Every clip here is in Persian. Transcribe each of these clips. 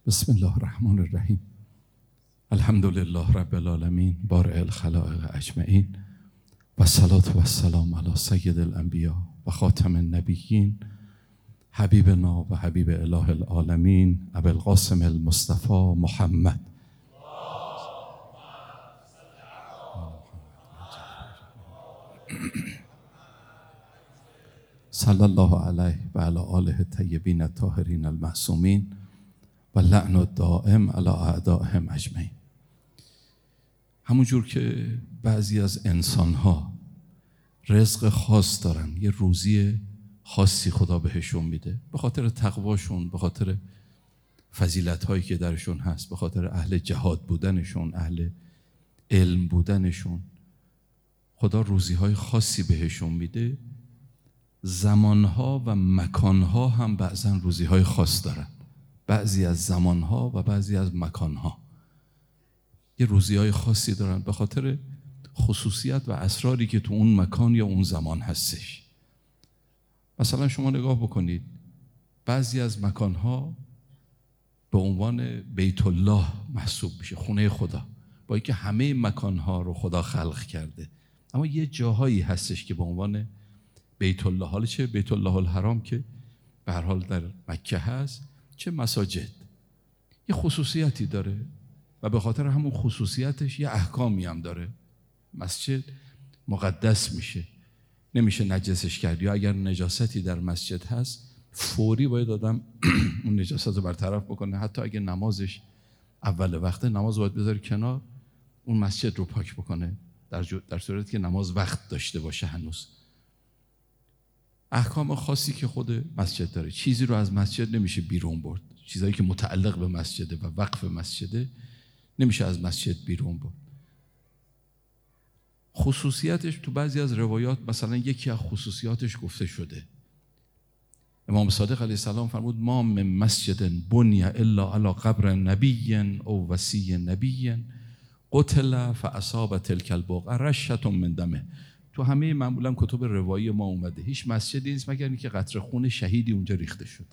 بسم الله الرحمن الرحیم. الحمد لله رب العالمین بارئ الخلائق اجمعین و الصلاة و السلام علی سید الانبیاء و خاتم النبیین حبیبنا و حبیب اله العالمین ابوالقاسم المصطفى محمد صلی الله علیه و علی آله الطیبین الطاهرین المعصومین و لعن الدائم علی اعدائهم اجمعین. همونجور که بعضی از انسانها رزق خاص دارن، یه روزی خاصی خدا بهشون میده به خاطر تقواشون، به خاطر فضیلت هایی که درشون هست، به خاطر اهل جهاد بودنشون، اهل علم بودنشون، خدا روزی های خاصی بهشون میده. زمانها و مکانها هم بعضا روزی های خاص دارن، بعضی از زمانها و بعضی از مکانها یه روزی های خاصی دارن به خاطر خصوصیت و اسراری که تو اون مکان یا اون زمان هستش. مثلا شما نگاه بکنید، بعضی از مکانها به عنوان بیت الله محسوب میشه، خونه خدا، با اینکه همه مکانها رو خدا خلق کرده، اما یه جاهایی هستش که به عنوان بیت الله، حالا چه بیت الله الحرام که به هر حال در مکه هست، چه مساجد، یه خصوصیتی داره و به خاطر همون خصوصیتش یه احکامی هم داره. مسجد مقدس میشه، نمیشه نجسش کرد، یا اگر نجاستی در مسجد هست فوری باید آدم اون نجاست رو برطرف بکنه. حتی اگر نمازش اول وقته، نماز باید بذاره کنار، اون مسجد رو پاک بکنه در صورتی که نماز وقت داشته باشه. هنوز احکام خاصی که خود مسجد داره، چیزی رو از مسجد نمیشه بیرون برد، چیزایی که متعلق به مسجده و وقف مسجده نمیشه از مسجد بیرون برد. خصوصیتش تو بعضی از روایات، مثلا یکی از خصوصیاتش گفته شده، امام صادق علیه السلام فرمود ما من مسجد بنی الا علی قبر نبی او وصی نبی قتل فاصاب تلک البقعه رشة من دمه. تو همه معمولا کتب روایی ما اومده هیچ مسجدی نیست مگر اینکه قطره خون شهیدی اونجا ریخته شد،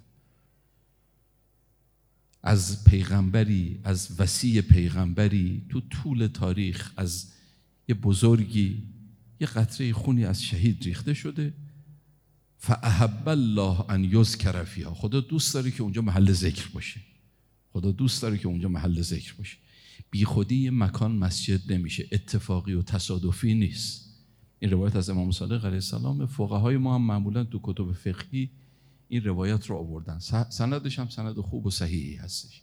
از پیغمبری، از وصی پیغمبری تو طول تاریخ، از یه بزرگی یه قطره خونی از شهید ریخته شده. فاحب الله ان یذکر فیها، خدا دوست داره که اونجا محل ذکر باشه، خدا دوست داره که اونجا محل ذکر باشه. بی خودی یه مکان مسجد نمیشه، اتفاقی و تصادفی نیست. این روایت از امام صادق علیه السلام، فقهای ما هم معمولا تو کتب فقهی این روایت رو آوردن، سندش هم سند خوب و صحیحی هستش.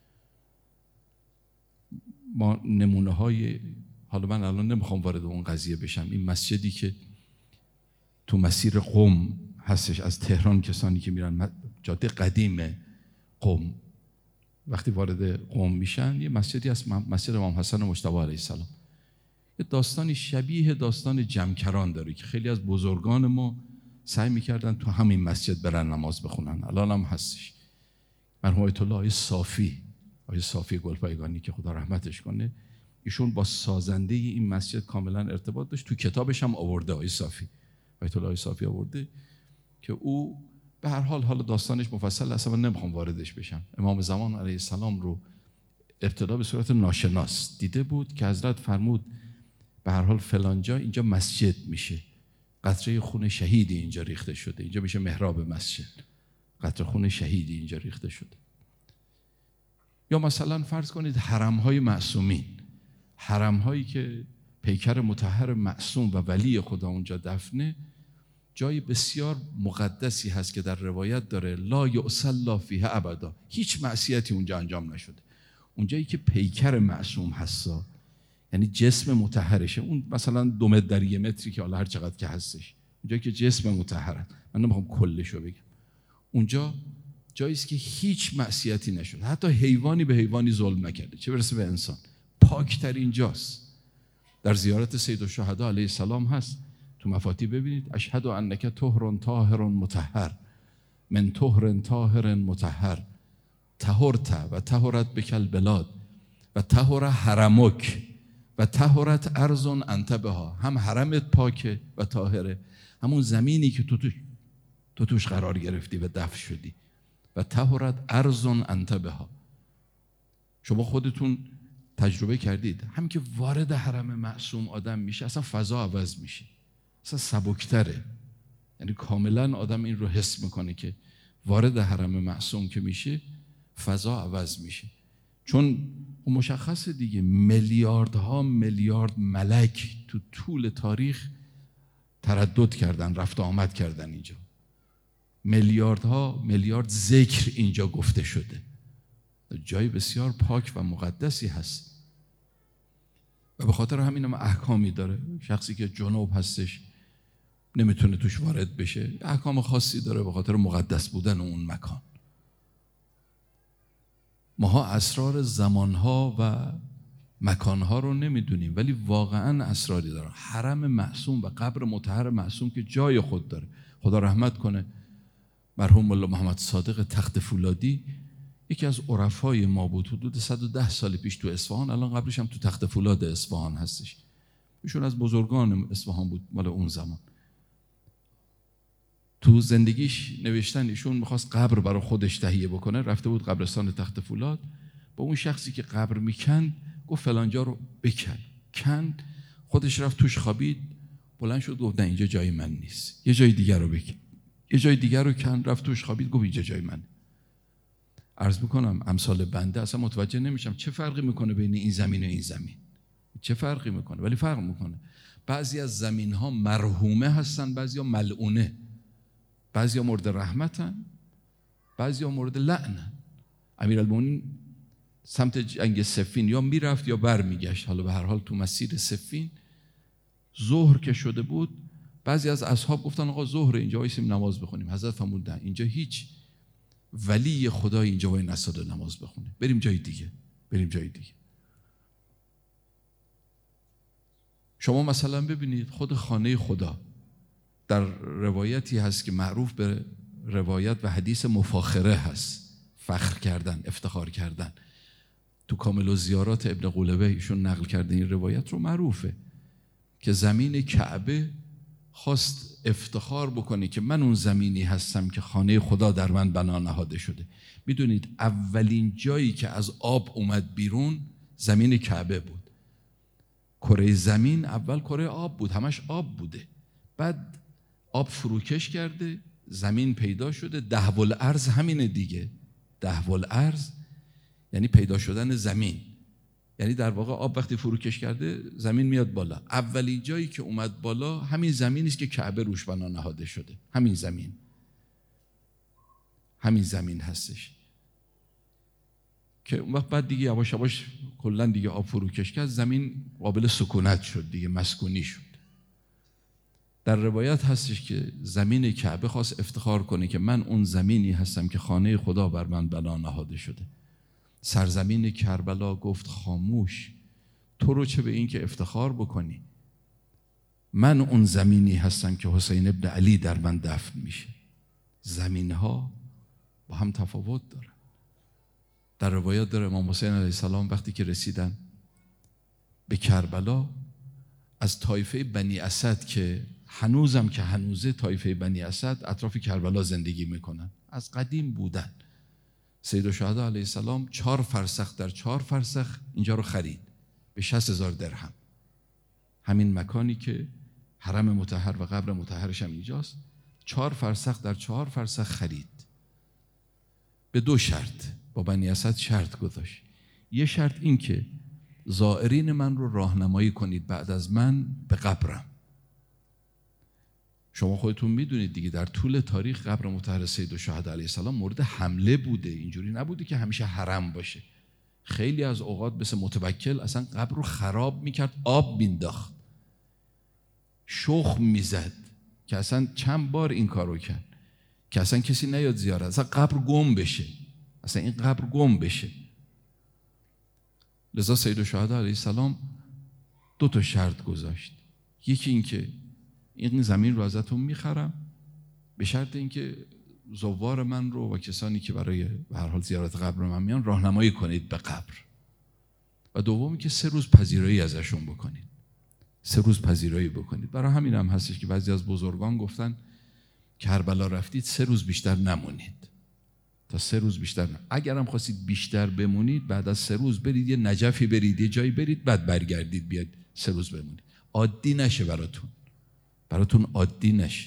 ما نمونه های، حالا من الان نمیخوام وارد اون قضیه بشم، این مسجدی که تو مسیر قم هستش، از تهران کسانی که میرن جاده قدیم قم، وقتی وارد قم میشن یه مسجدی هست، مسجد امام حسن مجتبی علیه السلام. یه داستانی شبیه داستان جمکران داره که خیلی از بزرگان ما سعی میکردن تو همین مسجد برن نماز بخونن، الان هم هستش. مرحوم آیت الله آقای صافی گلپایگانی که خدا رحمتش کنه، ایشون با سازنده این مسجد کاملا ارتباط داشت، تو کتابش هم آورده آیت الله صافی آورده که او به هر حال، حالا داستانش مفصل اصلا من نمیخوام واردش بشم، امام زمان علیه السلام رو ابتدا به صورت ناشناس دیده بود که حضرت فرمود به هر حال فلانجا اینجا مسجد میشه، قطره خون شهیدی اینجا ریخته شده، اینجا میشه محراب مسجد، قطره خون شهیدی اینجا ریخته شده. یا مثلا فرض کنید حرم‌های معصومین، حرم‌هایی که پیکر مطهر معصوم و ولی خدا اونجا دفنه، جای بسیار مقدسی هست که در روایت داره لا یعصی فیها ابدا، هیچ معصیتی اونجا انجام نشده. اونجایی که پیکر معصوم هستا، یعنی جسم مطهرشه، اون مثلا 2 متر در 1 متری که حالا هر چقدر که هستش، اونجایی که جسم مطهره، من نمیخوام کلشو بگم، اونجا جایی است که هیچ معصیتی نشده، حتی حیوانی به حیوانی ظلم نکرده، چه برسه به انسان. پاکترین جاست. در زیارت سید الشهدا علیه السلام هست، تو مفاتیح ببینید اشهد انک طهر طاهر مطهر من طهر طاهر مطهر طهرت و طهرت بک البلاد و طهر حرمک و طهرت ارض انت بها. هم حرمت پاکه و طاهره، همون زمینی که تو توش قرار گرفتی و دفن شدی. و طهرت ارض انت بها، شما خودتون تجربه کردید، همین که وارد حرم معصوم آدم میشه اصلا فضا عوض میشه، اصلا سبکتره. یعنی کاملا آدم این رو حس میکنه که وارد حرم معصوم که میشه فضا عوض میشه. چون مشخصه دیگه، میلیاردها میلیارد ملک تو طول تاریخ تردد کردن، رفت و آمد کردن اینجا. میلیاردها میلیارد ذکر اینجا گفته شده. جای بسیار پاک و مقدسی هست و به خاطر همین هم احکامی داره. شخصی که جنوب هستش نمیتونه توش وارد بشه، احکام خاصی داره به خاطر مقدس بودن اون مکان. ماها اسرار زمانها و مکانها رو نمیدونیم، ولی واقعا اسراری داره. حرم معصوم و قبر مطهر معصوم که جای خود داره. خدا رحمت کنه مرحوم مولا محمد صادق تخت فولادی، یکی از عرفای ما بود، حدود 110 سال پیش تو اصفهان، الان قبرش هم تو تخت فولاد اصفهان هستش. ایشون از بزرگان اصفهان بود مال اون زمان. تو زندگیش نوشتن ایشون میخواست قبر برای خودش تهیه بکنه، رفته بود قبرستان تخت فولاد، با اون شخصی که قبر میکند گفت فلانجا رو بکن. کند، خودش رفت توش خوابید، بلند شد گفت نه اینجا جای من نیست، یه جای دیگر رو بکن. یه جای دیگر رو کند، رفت توش خوابید، گفت اینجا جای من. عرض میکنم امثال بنده اصلا متوجه نمیشم چه فرقی میکنه بین این زمین و این زمین، چه فرقی میکنه؟ ولی فرق میکنه. بعضی از زمین ها مرحومه هستن، بعضی ها ملعونه، بعضی ها مورد رحمتن، بعضی ها مورد لعنن. امیرالمومنین سمت جنگ صفین یا میرفت یا بر میگشت. حالا به هر حال تو مسیر صفین ظهر که شده بود، بعضی از اصحاب گفتن آقا ظهر اینجا وایسیم نماز بخونیم. حضرت فرمودن اینجا هیچ ولی خدای اینجا وای نساده نماز بخونه، بریم جای دیگه، بریم جای دیگه. شما مثلا ببینید خود خانه خدا در روایتی هست که معروف به روایت و حدیث مفاخره هست، فخر کردن، افتخار کردن. تو کامل الزیارات ابن قولبه ایشون نقل کرده این روایت رو، معروفه که زمین کعبه خواست افتخار بکنه که من اون زمینی هستم که خانه خدا در من بنا نهاده شده. میدونید اولین جایی که از آب اومد بیرون زمین کعبه بود. کره زمین اول کره آب بود، همش آب بوده، بعد آب فروکش کرده، زمین پیدا شده. دهو الارض همینه دیگه، دهو الارض یعنی پیدا شدن زمین، یعنی در واقع آب وقتی فروکش کرده زمین میاد بالا. اولین جایی که اومد بالا همین زمینی است که کعبه روش بنا نهاده شده. همین زمین هستش که اون وقت بعد دیگه یواش یواش کلا دیگه آب فروکش کرد، زمین قابل سکونت شد دیگه، مسکونی شد. در روایت هستش که زمین کعبه خواست افتخار کنه که من اون زمینی هستم که خانه خدا بر من بنا نهاده شده. سرزمین کربلا گفت خاموش، تو رو چه به این که افتخار بکنی، من اون زمینی هستم که حسین ابن علی در من دفن میشه. زمین ها با هم تفاوت داره. در روایات داره امام حسین علیه السلام وقتی که رسیدن به کربلا، از طایفه بنی اسد که هنوزم که هنوزه طایفه بنی اسد اطراف کربلا زندگی میکنن، از قدیم بودن. سید الشهدا علیه السلام 4 فرسخ در 4 فرسخ اینجا رو خرید به 60,000 درهم. همین مکانی که حرم مطهر و قبر مطهرش هم اینجاست، 4 فرسخ در 4 فرسخ خرید به 2 شرط. با بنی اسد شرط گذاشت. یه شرط این که زائرین من رو راهنمایی کنید بعد از من به قبرم. شما خودتون میدونید دیگه در طول تاریخ قبر مطهر سید الشهدا علیه السلام مورد حمله بوده. اینجوری نبوده که همیشه حرم باشه. خیلی از اوقات مثل متوکل اصلا قبر رو خراب میکرد، آب مینداخت، شخم میزد، که اصلا چند بار این کارو کرد که اصلا کسی نیاد زیارت، اصلا قبر گم بشه، اصلا این قبر گم بشه. لذا سید الشهدا علیه السلام 2 شرط گذاشت. یکی این که این زمین رو ازتون میخرم به شرط اینکه زوار من رو و کسانی که برای به هر حال زیارت قبر من میان راهنمایی کنید به قبر. و دومی که 3 روز پذیرایی ازشون بکنید. 3 روز پذیرایی بکنید. برای همین هم هستش که بعضی از بزرگان گفتن کربلا رفتید 3 روز بیشتر نمونید. تا 3 روز بیشتر نه. اگرم خواستید بیشتر بمونید بعد از 3 روز برید یه نجفی برید، یه جایی برید، بعد برگردید بیاد 3 روز بمونید. عادی نشه براتون عادی نشه.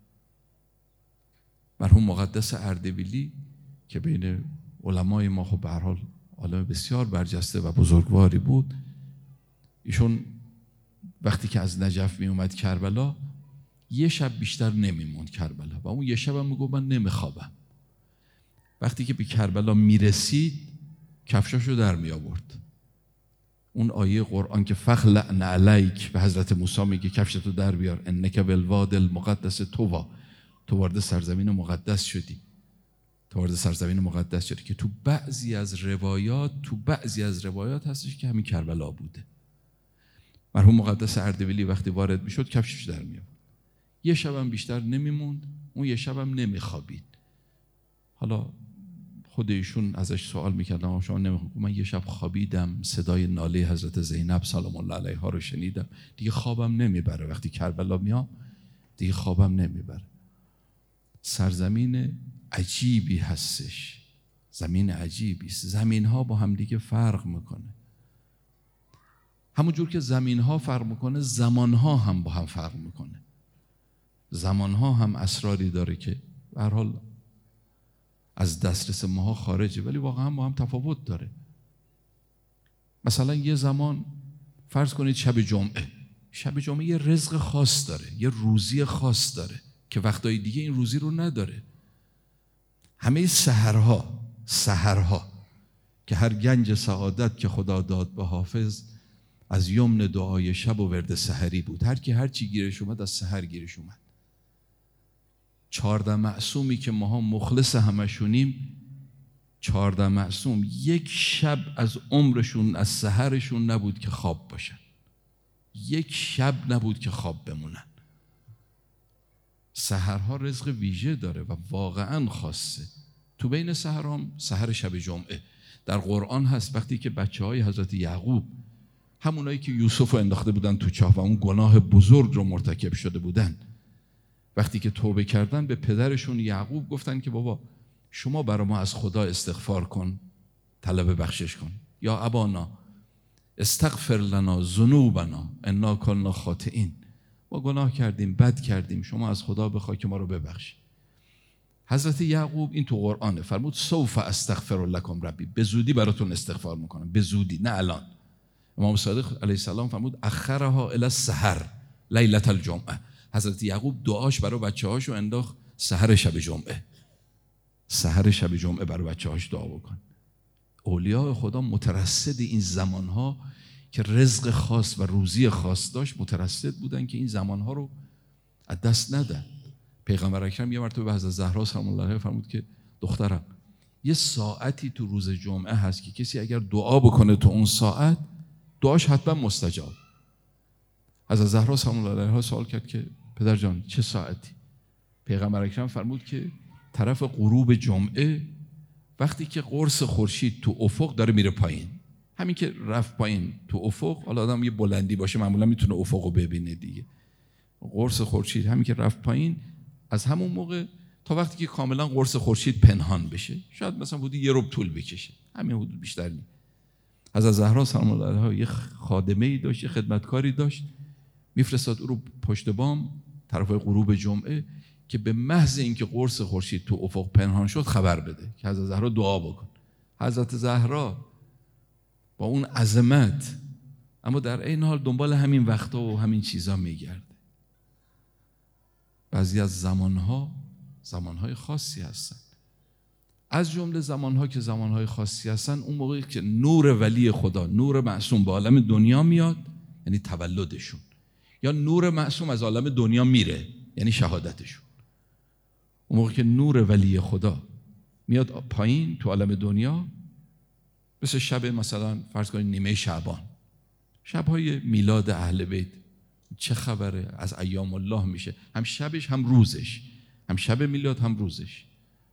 مرحوم مقدس اردبیلی که بین علمای ما خب به هر حال عالم بسیار برجسته و بزرگواری بود، ایشون وقتی که از نجف می اومد کربلا یه شب بیشتر نمیموند کربلا و اون یه شب هم میگفت من نمیخوابم. وقتی که به کربلا میرسید کفشاشو در می آورد. اون آیه قرآن که فخلعن علیک به حضرت موسی میگه کفشتو در بیار، انک بالواد المقدس طوی، تو وارد سرزمین مقدس شدی، که تو بعضی از روایات هستش که همین کربلا بوده. مرحوم مقدس اردبیلی وقتی وارد میشد کفشش در می آورد. یه شبم بیشتر نمیموند، اون یه شبم نمیخوابید. حالا خود ایشون ازش سوال میکردم شما نمیخوابید؟ من یه شب خوابیدم، صدای ناله حضرت زینب سلام الله علیها رو شنیدم، دیگه خوابم نمیبره. وقتی کربلا میام دیگه خوابم نمیبره. سرزمین عجیبی هستش، زمین عجیبی است. زمین ها با هم دیگه فرق میکنه. همون جور که زمین ها فرق میکنه زمان ها هم با هم فرق میکنه. زمان ها هم اسراری داره که به هر حال از دسترس ماها خارجه، ولی واقعا با هم تفاوت داره. مثلا یه زمان فرض کنید شب جمعه یه رزق خاص داره، یه روزی خاص داره که وقتای دیگه این روزی رو نداره. همه سحرها که هر گنج سعادت که خدا داد به حافظ از یمن دعای شب و ورد سحری بود. هر چی گیرش اومد از سحر گیرش اومد. 14 معصومی که ماها مخلص همشونیم، 14 معصوم یک شب از عمرشون از سحرشون نبود که خواب باشن، یک شب نبود که خواب بمونن. سحرها رزق ویژه داره و واقعا خاصه. تو بین سحرام سحر شب جمعه در قرآن هست. وقتی که بچه‌های حضرت یعقوب، همونایی که یوسف رو انداخته بودن تو چاه و اون گناه بزرگ رو مرتکب شده بودن، وقتی که توبه کردن به پدرشون یعقوب گفتن که بابا شما برای ما از خدا استغفار کن، طلب بخشش کن. یا ابانا استغفر لنا ذنوبنا انا کنا خاطئین، ما گناه کردیم، بد کردیم، شما از خدا بخوای که ما رو ببخشی. حضرت یعقوب این تو قرآنه، فرمود سوف استغفر لکم ربی، به زودی براتون استغفار میکنم، به زودی، نه الان. امام صادق علیه السلام فرمود اخرها الی السحر لیلة الجمعه. حضرت یعقوب دعاش برای بچه‌هاشو انداخت سحر شب جمعه برای بچه‌هاش دعا بکن. اولیاء خدا مترصد این زمانها که رزق خاص و روزی خاص داشت، مترصد بودن که این زمانها رو از دست ندن. پیغمبر اکرم یه مرتبه به حضرت زهرا سلام الله علیها فرمود که دخترم یه ساعتی تو روز جمعه هست که کسی اگر دعا بکنه تو اون ساعت دعاش حتما مستجاب. حضرت زهرا سلام الله علیها سوال کرد که پدر جان چه ساعتی؟ پیغمبر اکرم فرمود که طرف غروب جمعه، وقتی که قرص خورشید تو افق داره میره پایین، همین که رفت پایین تو افق، حالا آدم یه بلندی باشه معمولا میتونه افقو ببینه دیگه، قرص خورشید همین که رفت پایین، از همون موقع تا وقتی که کاملا قرص خورشید پنهان بشه، شاید مثلا حدود یه ربع طول بکشه، همین حدود، بیشتر نیست. حضرت زهرا سلام الله علیها یه خادمه‌ای داشت، یه خدمتکاری داشت، میفرستاد او رو پشت بام طرف غروب جمعه که به محض اینکه قرص خورشید تو افق پنهان شد خبر بده که حضرت زهرا دعا بکن. حضرت زهرا با اون عظمت اما در این حال دنبال همین وقتا و همین چیزا میگرده. بعضی از زمانهای خاصی هستن، از جمله زمانها که زمانهای خاصی هستن اون موقعی که نور ولی خدا، نور معصوم به عالم دنیا میاد، یعنی تولدشون، یا نور معصوم از عالم دنیا میره، یعنی شهادتشون. اون موقع که نور ولی خدا میاد پایین تو عالم دنیا، مثل شب مثلا فرض کنید نیمه شعبان، شبهای میلاد اهل بیت، چه خبره، از ایام الله میشه، هم شبش هم روزش، هم شب میلاد هم روزش.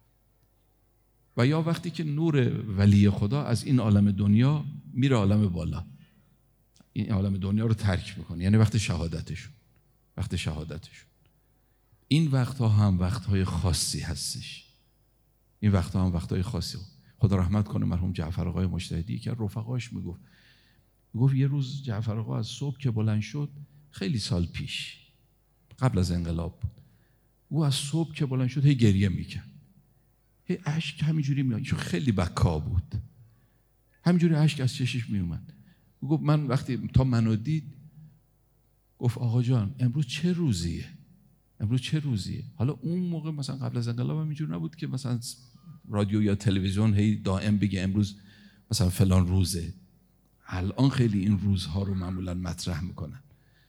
و یا وقتی که نور ولی خدا از این عالم دنیا میره عالم بالا، این عالم دنیا رو ترک میکنه، یعنی وقت شهادتشون. این وقتها هم وقتهای خاصی هستش. این وقتا هم وقتای خاصی بود. خدا رحمت کنه مرحوم جعفر آقای مجتهدی که رفقاش میگفت یه روز جعفر آقا از صبح که بلند شد، خیلی سال پیش قبل از انقلاب بود، او از صبح که بلند شد هی گریه میکرد، هی اشک همینجوری میاد، چون خیلی بکا بود، همینجوری اشک از چشش میومد. گفت من وقتی تا منو دید گفت آقا جان امروز چه روزیه؟ امروز چه روزیه؟ حالا اون موقع مثلا قبل از انقلاب هم اینجور نبود که مثلا رادیو یا تلویزیون هی دائم بگه امروز مثلا فلان روزه. الان خیلی این روزها رو معمولا مطرح میکنن.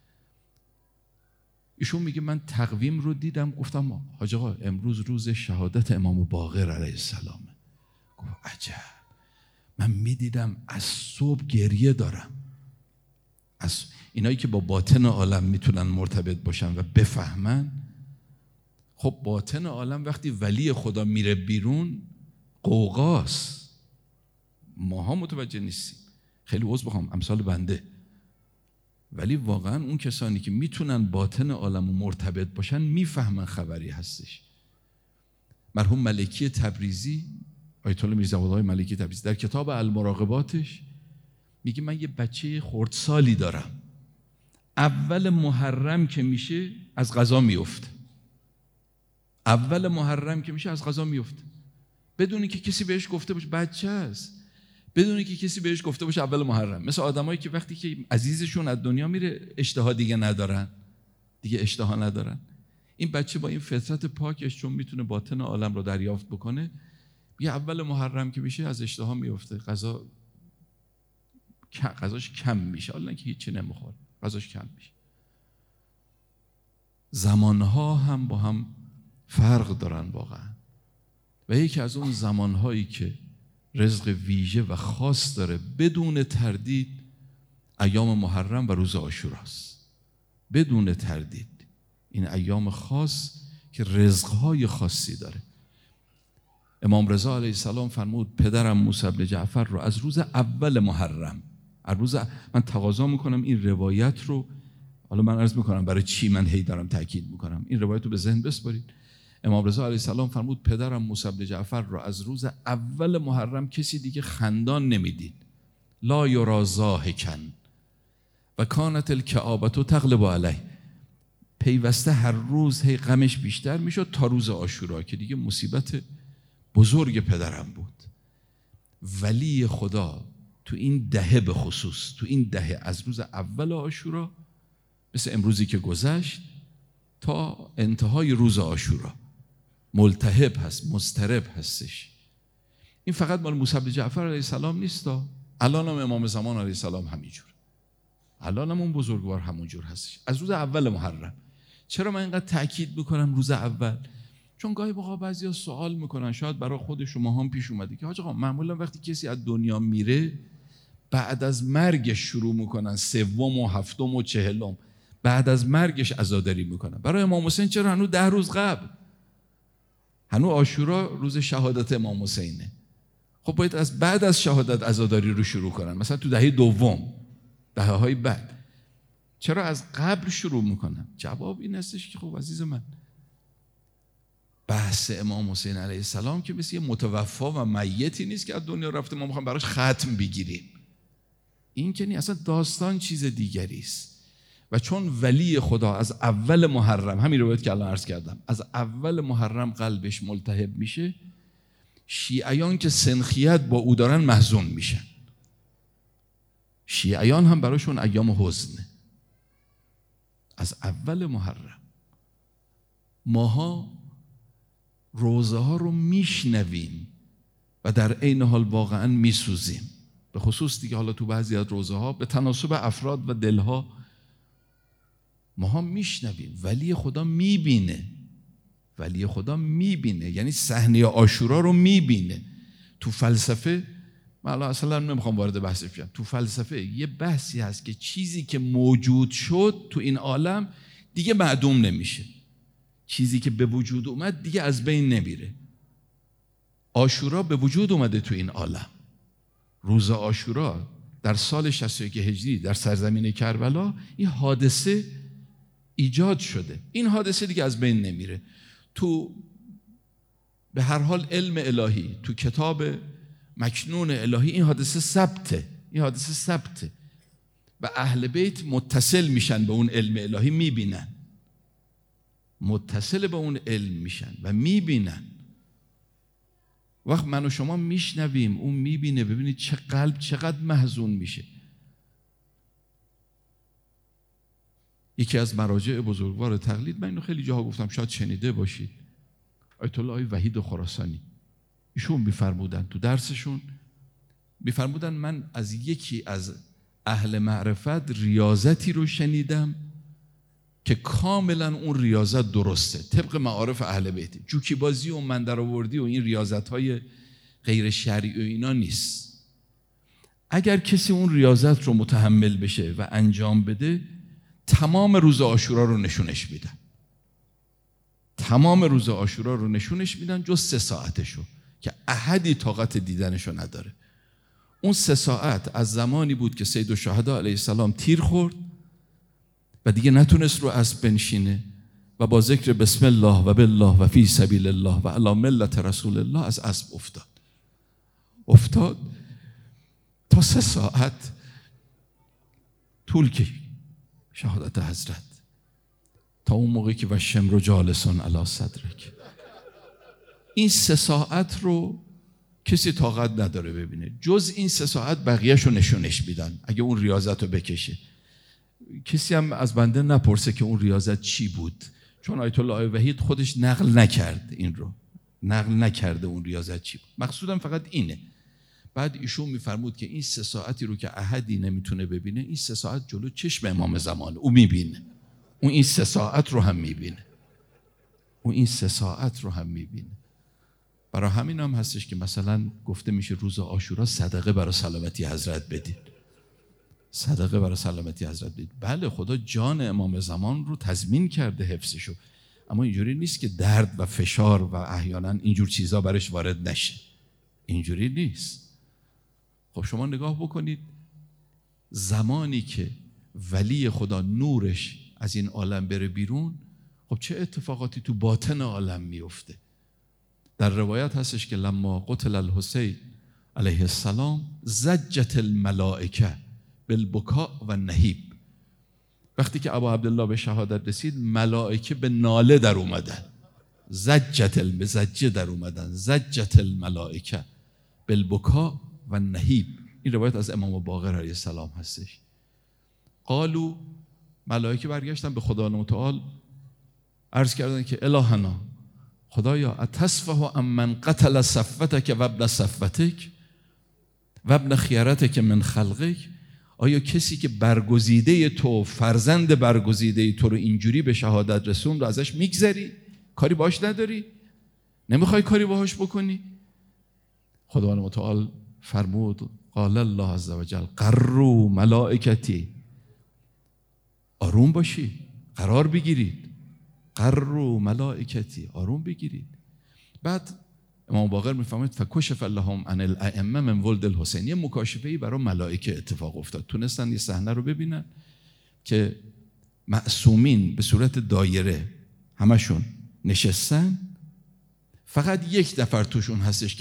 ایشون میگه من تقویم رو دیدم، گفتم حاج آقا امروز روز شهادت امام باقر علیه السلامه. گفت عجب، من میدیدم از صبح گریه دارم. از اینایی که با باطن عالم میتونن مرتبط باشن و بفهمن، خب باطن عالم وقتی ولی خدا میره بیرون قوقاست، ماها متوجه نیستیم. خیلی عذر بخوام امثال بنده، ولی واقعا اون کسانی که میتونن باطن عالم و مرتبط باشن میفهمن خبری هستش. مرحوم ملکی تبریزی، آیت الله میرزا جواد آقای ملکی تبریزی در کتاب المراقباتش میگه من یه بچه خردسالی دارم، اول محرم که میشه از قضا میفته، اول محرم که میشه از قضا میفته، بدون که کسی بهش گفته باشه، بچه است، بدون که کسی بهش گفته باشه اول محرم. مثل آدمایی که وقتی که عزیزشون از دنیا میره اشتها دیگه ندارن، دیگه اشتها ندارن. این بچه با این فطرت پاکش چون میتونه باطن عالم رو دریافت بکنه، یه اول محرم که میشه از اشتها میفته، غذاش کم میشه، حالا که هیچی نمیخوره، غذاش کم میشه. زمانها هم با هم فرق دارن واقعا، و یکی از اون زمانهایی که رزق ویژه و خاص داره بدون تردید ایام محرم و روز عاشوراست. بدون تردید این ایام خاص که رزقهای خاصی داره. امام رضا علیه السلام فرمود پدرم موسی بن جعفر رو از روز اول محرم، من تقاضا میکنم این روایت رو، حالا من عرض میکنم برای چی من هی دارم تاکید میکنم، این روایت رو به ذهن بسپارید. امام رضا علیه السلام فرمود پدرم موسی بن جعفر رو از روز اول محرم کسی دیگه خندان نمیدید، لا یرا ضاحکا و کانت الکآبة تغلب علیه، پیوسته هر روز هی غمش بیشتر میشد تا روز عاشورا که دیگه مصیبت بزرگ پدرم بود. ولی خدا تو این دهه به خصوص، تو این دهه از روز اول عاشورا مثل امروزی که گذشت تا انتهای روز عاشورا ملتهب هست، مضطرب هستش. این فقط مال موسی بن جعفر علیه السلام نیست، الان هم امام زمان علیه السلام همینجور، الان هم اون بزرگوار همونجور هستش از روز اول محرم. چرا من اینقدر تأکید میکنم روز اول؟ چون گاهی موقع بعضیا سوال میکنن، شاید برای خود شما هم پیش اومده که حاج آقا معمولا وقتی کسی از دنیا میره بعد از مرگش شروع میکنن، سوم و هفتم و چهلم بعد از مرگش عزاداری میکنن. برای امام حسین چرا هنوز 10 روز قبل، هنوز عاشورا روز شهادت امام حسینه، خب باید از بعد از شهادت عزاداری رو شروع کنن، مثلا تو دهه دوم، دهه‌های بعد. چرا از قبل شروع میکنن؟ جواب این هستش که خب عزیز من، بحث امام حسین علیه السلام که مثل یه متوفا و میتی نیست که از دنیا رفته ما میخوایم براش ختم بگیریم، این که نیست، اصلا داستان چیز دیگری است. و چون ولی خدا از اول محرم، همین روایت که الان عرض کردم، از اول محرم قلبش ملتهب میشه، شیعیان که سنخیت با او دارن محزون میشن. شیعیان هم براشون ایام حزنه از اول محرم. ماها روزه ها رو میشنویم و در عین حال واقعا میسوزیم، به خصوص دیگه حالا تو بعضی از روزه ها به تناسب افراد و دلها ماها میشنویم. ولی خدا میبینه، ولی خدا میبینه، یعنی صحنه عاشورا رو میبینه. تو فلسفه، من الان اصلا نمیخوام وارد بحثش بشم، تو فلسفه یه بحثی هست که چیزی که موجود شد تو این عالم دیگه معدوم نمیشه، چیزی که به وجود اومد دیگه از بین نمیره. عاشورا به وجود اومده تو این عالم. روز عاشورا در سال 61 هجری در سرزمین کربلا این حادثه ایجاد شده، این حادثه دیگه از بین نمیره. تو به هر حال علم الهی تو کتاب مکنون الهی این حادثه ثبته و اهل بیت متصل میشن به اون علم الهی، میبینن، متصل به اون علم میشن و میبینن. وقت من و شما میشنویم، اون میبینه. ببینید چه قلب چقدر محزون میشه. یکی از مراجع بزرگوار تقلید، من اینو خیلی جاها گفتم، شاید شنیده باشید، آیت الله وحید خراسانی، ایشون میفرمودن تو درسشون، میفرمودن من از یکی از اهل معرفت ریاضتی رو شنیدم که کاملا اون ریاضت درسته طبق معارف اهل بیت. جوکی بازی و من در آوردی و این ریاضت‌های غیر شرعی و اینا نیست. اگر کسی اون ریاضت رو متحمل بشه و انجام بده، تمام روز عاشورا رو نشونش میدن. تمام روز عاشورا رو نشونش میدن جز 3 ساعتشو که احدی طاقت دیدنشو نداره. اون 3 ساعت از زمانی بود که سید الشهدا علیه السلام تیر خورد و دیگه نتونست رو اسب بنشینه و با ذکر بسم الله و بالله و فی سبیل الله و علی ملت رسول الله از اسب افتاد تا 3 ساعت طول کشید شهادت حضرت، تا اون موقعی که و شمر جالسون علی صدرک. این 3 ساعت رو کسی طاقت نداره ببینه، جز این 3 ساعت بقیه‌شو نشونش میدن اگه اون ریاضت رو بکشه. کسی هم از بنده نپرسه که اون ریاضت چی بود، چون آیت الله وحید خودش نقل نکرده اون ریاضت چی بود. مقصودم فقط اینه. بعد ایشون میفرمود که این 3 ساعتی رو که احدی نمیتونه ببینه، این 3 ساعت جلو چشم امام زمان او میبینه. اون این 3 ساعت رو هم میبینه. برای همین هم هستش که مثلا گفته میشه روز عاشورا صدقه برای سلامتی حضرت بدید. بله، خدا جان امام زمان رو تضمین کرده، حفظشو، اما اینجوری نیست که درد و فشار و احیانا اینجور چیزا برش وارد نشه. اینجوری نیست. خب شما نگاه بکنید، زمانی که ولی خدا نورش از این عالم بره بیرون، خب چه اتفاقاتی تو باطن عالم میفته. در روایت هستش که لما قتل الحسین علیه السلام زجت الملائکه بالبکاء و نهیب. وقتی که ابا عبدالله به شهادت رسید، ملائکه به ناله در اومدن، زجت الملائکه بالبکاء و نهیب. این روایت از امام باقر علیه السلام هستش. قالو، ملائکه برگشتن به خدا متعال عرض کردن که الهنا، خدایا اتصفه امن قتل صفتک و ابن صفتک و ابن خیرتک من خلقک، آیا کسی که برگزیده تو، فرزند برگزیده تو رو اینجوری به شهادت رسون رو ازش میگذری؟ کاری باش نداری؟ نمیخوای کاری باهاش بکنی؟ خداوند متعال فرمود قال الله عز وجل قروا ملائکتی، آروم باشی، قرار بگیرید، قروا ملائکتی، آروم بگیرید. بعد امام باقر میفهمید فکشف لهم عن الائمه من ولد الحسین، یه مکاشفه‌ای برای ملائکه اتفاق افتاد. تونستن یه صحنه رو ببینن که معصومین به صورت دایره همشون نشستن، فقط یک نفر توشون هستش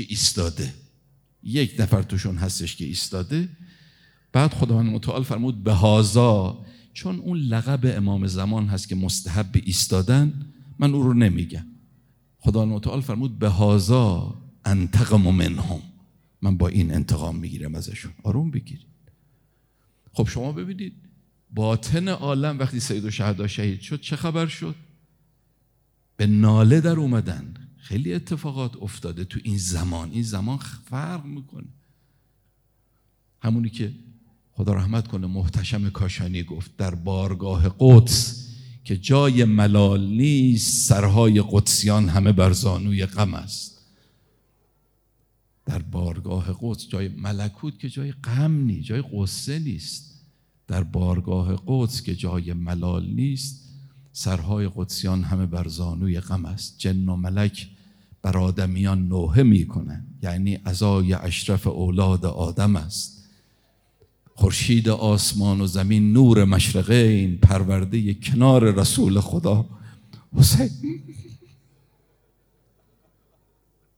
که ایستاده. بعد خداوند متعال فرمود به هازا، چون اون لقب امام زمان هست که مستحب ایستادن، من او رو نمیگم. خداوند متعال فرمود به هازا انتقم منهم، من با این انتقام میگیرم ازشون، آروم بگیرید. خب شما ببینید باطن عالم وقتی سید الشهدا شهید شد چه خبر شد؟ به ناله در اومدن. خیلی اتفاقات افتاده تو این زمان فرق میکنه. همونی که خدا رحمت کنه محتشم کاشانی گفت در بارگاه قدس که جای ملال نیست، سرهای قدسیان همه بر زانوی غم است. در بارگاه قدس، جای ملکوت که جای غم نیست، جای غصه نیست. در بارگاه قدس که جای ملال نیست، سرهای قدسیان همه بر زانوی غم است. جن و ملک بر آدمیان نوحه میکنن، یعنی عزای اشرف اولاد آدم است. خورشید آسمان و زمین نور مشرقین، پرورده کنار رسول خدا حسین.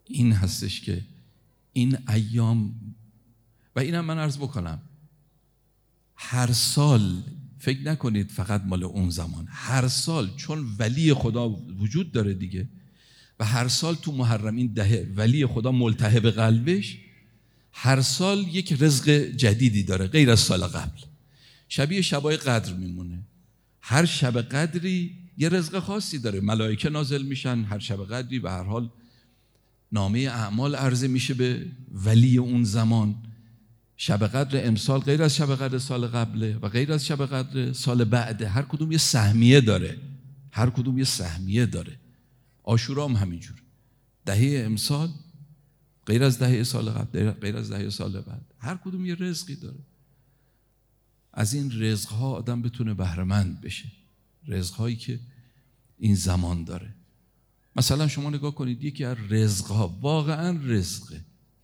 این هستش که این ایام، و اینم من عرض بکنم، هر سال فکر نکنید فقط مال اون زمان، هر سال چون ولی خدا وجود داره دیگه، و هر سال تو محرم این دهه ولی خدا ملتهب قلبش، هر سال یک رزق جدیدی داره غیر از سال قبل. شبیه شبای قدر میمونه، هر شب قدری یه رزق خاصی داره، ملائکه نازل میشن هر شب قدری، به هر حال نامه اعمال عرضه میشه به ولی اون زمان. شب قدر امسال غیر از شب قدر سال قبله و غیر از شب قدر سال بعده، هر کدوم یه سهمیه داره، هر کدوم یه سهمیه داره. عاشورا هم همینجور، دهه امسال غیر از دهه سال قبل، غیر از دهه سال بعد، هر کدوم یه رزقی داره. از این رزقها آدم بتونه بهره‌مند بشه، رزقهایی که این زمان داره. مثلا شما نگاه کنید، یکی از رزقها واقعا رزقه،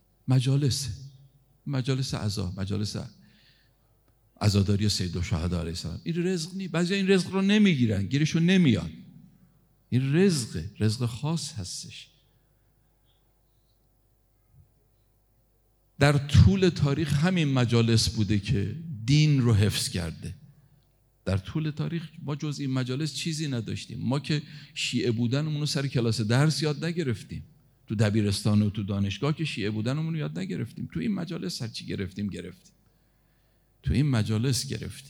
مجالس عزا، مجالس عزاداری سیدالشهدا علیه السلام. این رزق نیست، بعضی این رزق رو نمیگیرن، گیرشون نمیاد. این رزق خاص هستش. در طول تاریخ همین مجالس بوده که دین رو حفظ کرده. در طول تاریخ ما جز این مجالس چیزی نداشتیم. ما که شیعه بودنمون رو سر کلاس درس یاد نگرفتیم، تو دبیرستان و تو دانشگاه که شیعه بودنمون رو یاد نگرفتیم. تو این مجالس هر چی گرفتیم تو این مجالس گرفتیم.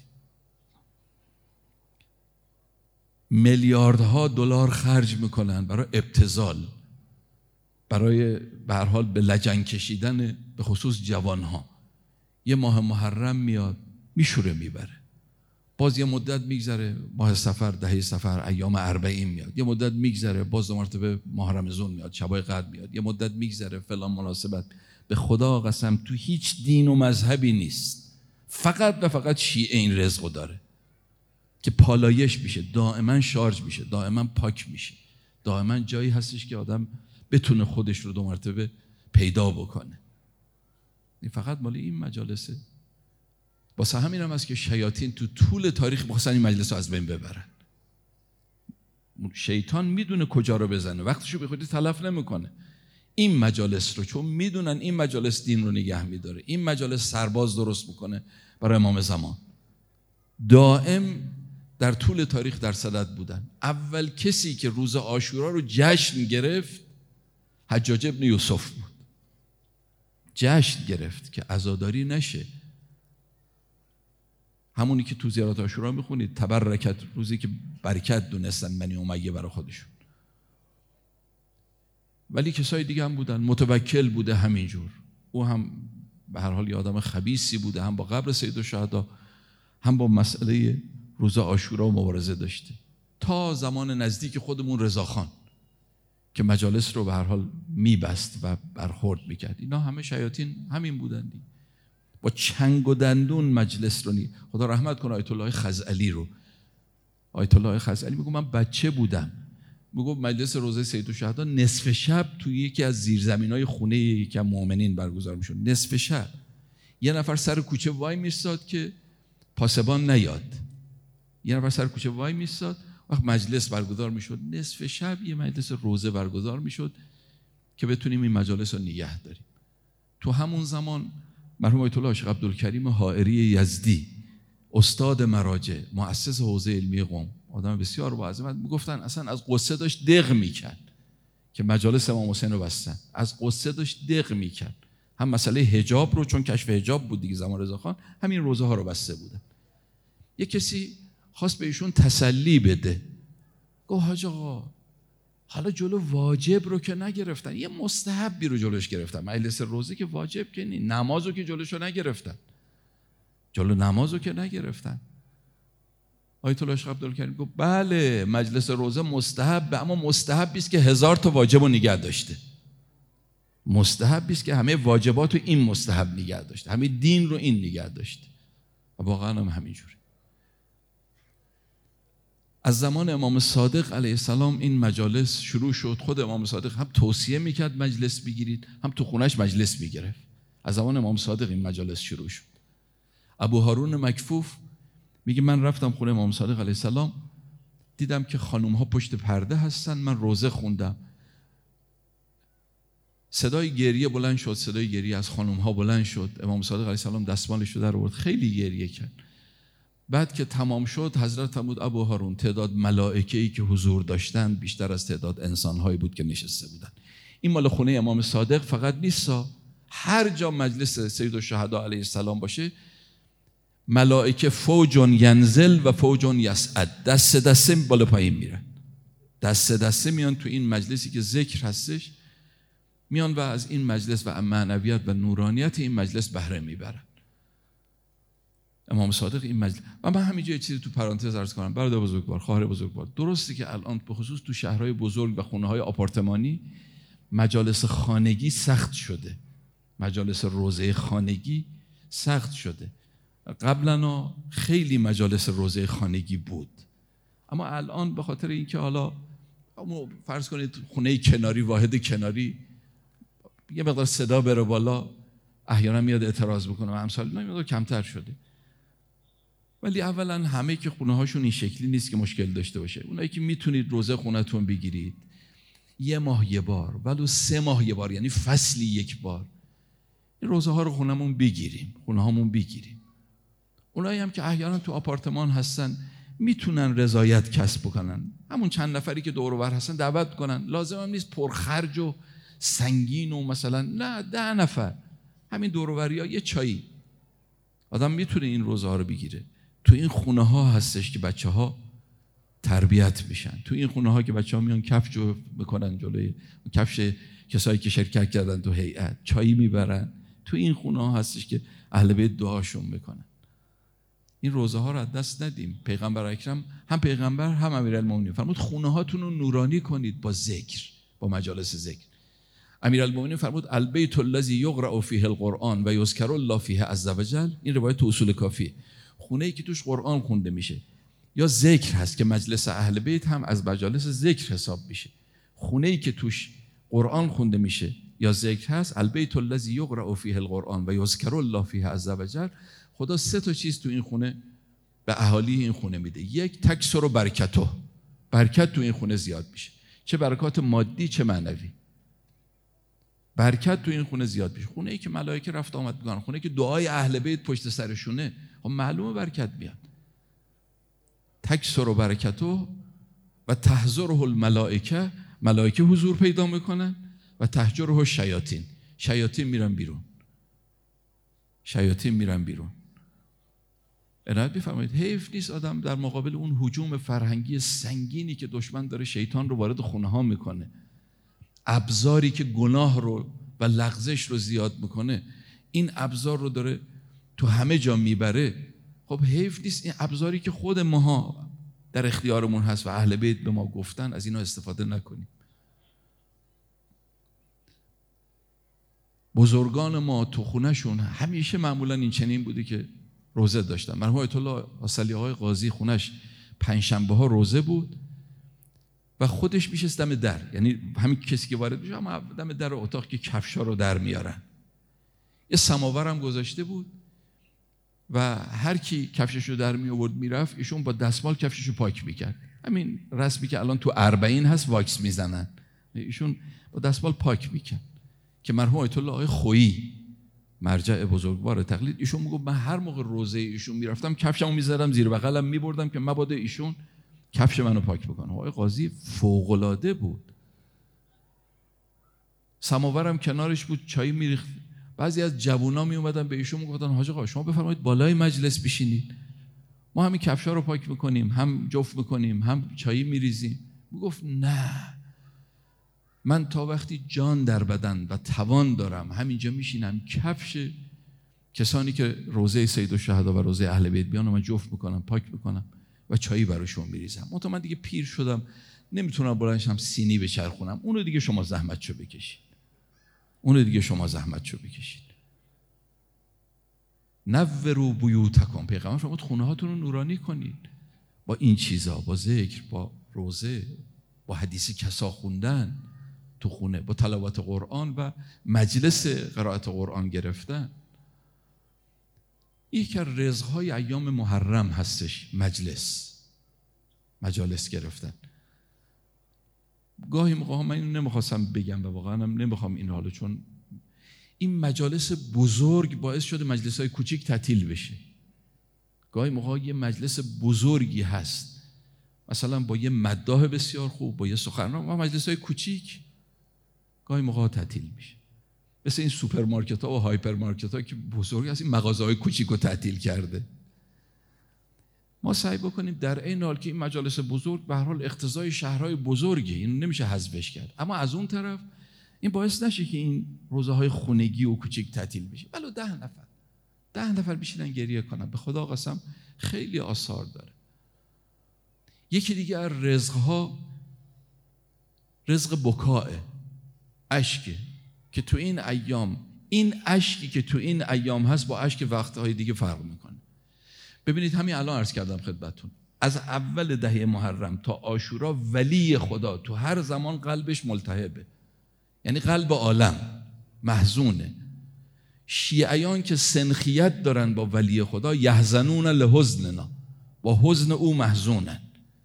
میلیاردها دلار خرج میکنن برای ابتذال، برای به هر حال به لجن کشیدن به خصوص جوانها. یه ماه محرم میاد میشوره میبره، باز یه مدت میگذره، ماه سفر، دهه سفر، ایام 40 میاد، یه مدت میگذره، باز دو مرتبه ماه رمضان میاد، شبای قدر میاد، یه مدت میگذره، فلان مناسبت. به خدا قسم تو هیچ دین و مذهبی نیست، فقط و فقط شیعه این رزقو داره که پالایش میشه، دائما شارژ میشه، دائما پاک میشه، دائما جایی هستش که آدم بتونه خودش رو دو مرتبه پیدا بکنه. این فقط مال این مجالسه. واسه همین هم هست که شیاطین تو طول تاریخ می‌خواستن این مجلس رو از بین ببرن. شیطان میدونه کجا رو بزنه، وقتشو به خودی تلف نمیکنه. این مجالس رو چون میدونن این مجالس دین رو نگه میداره، این مجالس سرباز درست میکنه برای امام زمان، دائم در طول تاریخ در صدد بودن. اول کسی که روز عاشورا رو جشن گرفت حجاج ابن یوسف بود. جشن گرفت که عزاداری نشه. همونی که تو زیارت عاشورا میخونید تبرکت، روزی که برکت دونستن بنی امیه برای خودشون. ولی کسای دیگه هم بودن، متوکل بوده همینجور، او هم به هر حال یه آدم خبیثی بوده، هم با قبر سیدالشهدا هم با مسئله روز عاشورا مبارزه داشته، تا زمان نزدیک خودمون رضاخان که مجالس رو به هر حال میبست و برخورد میکرد. اینا همه شیاطین همین بودن دیگه. با چنگ و دندون مجلس رو خدا رحمت کنه آیت الله خزعلی رو. آیت الله خزعلی میگه من بچه بودم، میگه مجلس روضه سیدالشهدا نصف شب توی یکی از زیرزمینای خونه یکی از مؤمنین برگزار میشد. نصف شب یه نفر سر کوچه وای میستاد که پاسبان نیاد، یه نفر سر کوچه وای میستاد، وقت مجلس برگزار میشد نصف شب یه مجلس روضه برگزار میشد که بتونیم این مجالس رو نگه داریم. تو همون زمان مرحوم آیت الله شیخ عبدالکریم حائری یزدی، استاد مراجع، مؤسس حوزه علمی قم، آدم بسیار با عظمت، میگفتن اصلا از قصه داشت دق میکرد که مجالس امام حسین رو بستن، از قصه داشت دق میکرد. هم مسئله حجاب رو، چون کشف حجاب بود دیگه زمان رضاخان، همین روزه ها رو بسته بودن. یک کسی خواست به ایشون تسلی بده، گفت حاج آقا حالا جلو واجب رو که نگرفتن، یه مستحبی رو جلوش گرفتن. مجلس روزه که واجب که نیست، نماز رو که جلوش رو نگرفتن، جلو نماز رو که نگرفتن. آیت الله شیخ عبدالکریم گفت بله مجلس روزه مستحب، اما مستحبی است که 1000 تا واجب رو نگه داشته. مستحبی است که همه واجبات رو این مستحب نگه داشته، همه دین رو این نگه داشته. و واقعا هم همینجوره. از زمان امام صادق علیه السلام این مجالس شروع شد. خود امام صادق هم توصیه میکرد مجلس بگیرید، هم تو خونش مجلس میگرفت. از زمان امام صادق این مجالس شروع شد. ابو هارون مکفوف میگه من رفتم خونه امام صادق علیه السلام، دیدم که خانوم ها پشت پرده هستن، من روزه خوندم. صدای گریه بلند شد، صدای گریه از خانم ها بلند شد. امام صادق علیه السلام دستمالش رو در آورد، خیلی گریه کرد. بعد که تمام شد حضرت فرمود ابو هارون تعداد ملائکه‌ای که حضور داشتن بیشتر از تعداد انسان‌هایی بود که نشسته بودن. این مال خونه امام صادق فقط نیست، هر جا مجلس سید الشهدا علیه السلام باشه ملائکه فوج ینزل و فوج یصعد، دسته دسته بالا پایین میرن، دسته دسته میان تو این مجلسی که ذکر هستش، میان و از این مجلس و معنویت و نورانیت این مجلس بهره میبرن. امام صادق این مجلس. و من همینجا یه چیزی تو پرانتز عرض کنم، برادر بزرگوار، خواهر بزرگوار، درسته که الان به خصوص تو شهرهای بزرگ و خونه‌های آپارتمانی مجالس خانگی سخت شده، مجالس روضه خانگی سخت شده. قبلا خیلی مجالس روضه خانگی بود، اما الان به خاطر اینکه حالا فرض کنید خونه کناری، واحد کناری، یه مقدار صدا بره بالا احیانا میاد اعتراض بکنه و امثال اینا، مقدار کمتر شده. ولی اولا همه که خونه هاشون این شکلی نیست که مشکل داشته باشه. اونایی که میتونید روزه خونتون بگیرید، یه ماه یه بار، ولو 3 ماه یه بار، یعنی فصلی یک بار این روزه ها رو خونمون بگیریم، خونه هامون بگیریم. اونایی هم که احیانا تو آپارتمان هستن میتونن رضایت کسب بکنن، همون چند نفری که دور و بر هستن دعوت کنن، لازم هم نیست پرخرج و سنگین و مثلا، نه 10 نفر همین دور و بریا یه چایی، آدم میتونه این روزه ها رو بگیره. تو این خونه ها هستش که بچه ها تربیت میشن، تو این خونه ها که بچه ها میان کفش رو میکنن جلوی کفش کسایی که شرکت کردن تو هیئت، چایی میبرن. تو این خونه ها هستش که اهل بیت دعاشون میکنن. این روزه ها رو از دست ندیم. پیغمبر اکرم هم پیغمبر هم امیرالمومنین فرمود خونه هاتون رو نورانی کنید با ذکر، با مجالس ذکر. امیرالمومنین فرمود البیت الذی یقرأ فیه القرآن و یذکر الله فیه عز وجل. این روایت تو اصول کافیه. خونه ای که توش قرآن خونده میشه یا ذکر هست که مجلس اهل بیت هم از مجالس ذکر حساب میشه. خونه ای که توش قرآن خونده میشه یا ذکر هست، البیت الذی یقرأ فیه القرآن و یذکر الله فیه عز وجل، خدا 3 تا چیز تو این خونه به اهالی این خونه میده. 1 تکثر و برکته، برکت تو این خونه زیاد میشه، چه برکات مادی چه معنوی. برکت تو این خونه زیاد میشه. خونه ای که ملائکه رفت آمد میکنن، خونه ای که دعای اهل بیت پشت سرشونه، خب معلومه برکت میاد. تکثر و برکته و تحضره الملائکه، ملائکه حضور پیدا میکنن و تهجره الشیاطین، شیاطین میرن بیرون، شیاطین میرن بیرون. عنایت بفرمایید. حیف نیست آدم در مقابل اون هجوم فرهنگی سنگینی که دشمن داره شیطان رو وارد خونه ها میکنه، ابزاری که گناه رو و لغزش رو زیاد میکنه، این ابزار رو داره تو همه جا میبره. خب حیف نیست این ابزاری که خود ماها در اختیارمون هست و اهل بیت به ما گفتن از اینا استفاده نکنیم. بزرگان ما تو خونهشون همیشه معمولا این چنین بوده که روزه داشتن. مرحوم آیت الله حاصلی آقای قاضی خونش 5 شنبه ها روزه بود و خودش میشست دم در، یعنی همین کسی که وارد میشه اما دم در اتاق که کفشا رو در میارن. یه سماور هم گذاشته بود و هر کی کفشش رو در می آورد میرفت، ایشون با دستمال کفشش رو پاک میکرد. همین رسمی که الان تو 40 هست واکس میزنن، ایشون با دستمال پاک میکرد. که مرحوم آیت الله آقای خویی مرجع بزرگوار تقلید، ایشون میگه من هر موقع روزه ایشون میرفتم کفشمو میذارم زیر بغلم میبردم که مبادا ایشون کفش منو پاک بکنه. آقای قاضی فوق العاده بود. سماورم کنارش بود، چای میریخت. بعضی از جوونا می اومدن به ایشون میگفتن حاج آقا شما بفرمایید بالای مجلس بشینید، ما همین کفشا رو پاک میکنیم، هم جفت میکنیم، هم چای میریزیم. میگفت نه، من تا وقتی جان در بدن و توان دارم همینجا میشینم، کفش کسانی که روزه سید الشهدا و روزه اهل بیت بیان من جفت میکنم، پاک میکنم و چایی براشون میریزم. من دیگه پیر شدم نمیتونم بلندشم سینی بچرخونم، اونو دیگه شما زحمتشو بکشید، اونو دیگه شما زحمتشو بکشید. نوروا بیوتکم، پیغمبر فرمود خونه هاتون رو نورانی کنید با این چیزا، با ذکر، با روزه، با حدیث کسا خوندن تو خونه، با تلاوت قرآن و مجلس قرائت قرآن گرفتن. یکی از رزق‌های ایام محرم هستش مجالس گرفتن. گاهی موقع من اینو نمیخواستم بگم و واقعا هم نمیخوام این حالو، چون این مجالس بزرگ باعث شده مجلس‌های کوچیک تعطیل بشه. گاهی موقع یه مجلس بزرگی هست، مثلا با یه مداح بسیار خوب، با یه سخنران، و مجلس‌های کوچیک گاهی موقع تعطیل میشه. مثل این سوپرمارکت‌ها و هایپرمارکت‌ها که بزرگ هست، این مغازه‌های کوچیک رو تعطیل کرده. ما سعی بکنیم در این حال که این مجالس بزرگ به هر حال اقتضای شهرهای بزرگه، این نمیشه حذفش کرد، اما از اون طرف این باعث نشه که این روزهای خونگی و کوچیک تعطیل بشه. ولو 10 نفر بشینن گریه کنن، به خدا قسم خیلی آثار داره. یکی دیگه از رزقها رزق بکاه، اشکه که تو این ایام، این اشکی که تو این ایام هست با اشک وقتهای دیگه فرق میکنه. ببینید همین الان عرض کردم خدمتتون، از اول دهه محرم تا عاشورا ولی خدا تو هر زمان قلبش ملتهبه، یعنی قلب عالم محزونه. شیعیان که سنخیت دارن با ولی خدا، یحزنون لحزننا، با حزن او محزونن،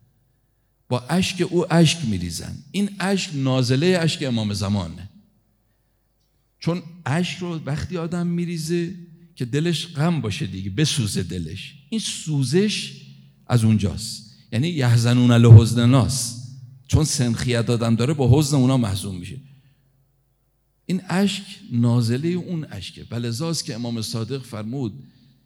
با اشک او اشک میریزن. این اشک نازله اشک امام زمانه، چون اشک رو وقتی آدم میریزه که دلش غم باشه دیگه، بسوزه دلش، این سوزش از اونجاست. یعنی یحزنون لحزنناست، چون سنخیت آدم داره با حزن اونا محزون میشه. این اشک نازله اون اشکه. بلذاست که امام صادق فرمود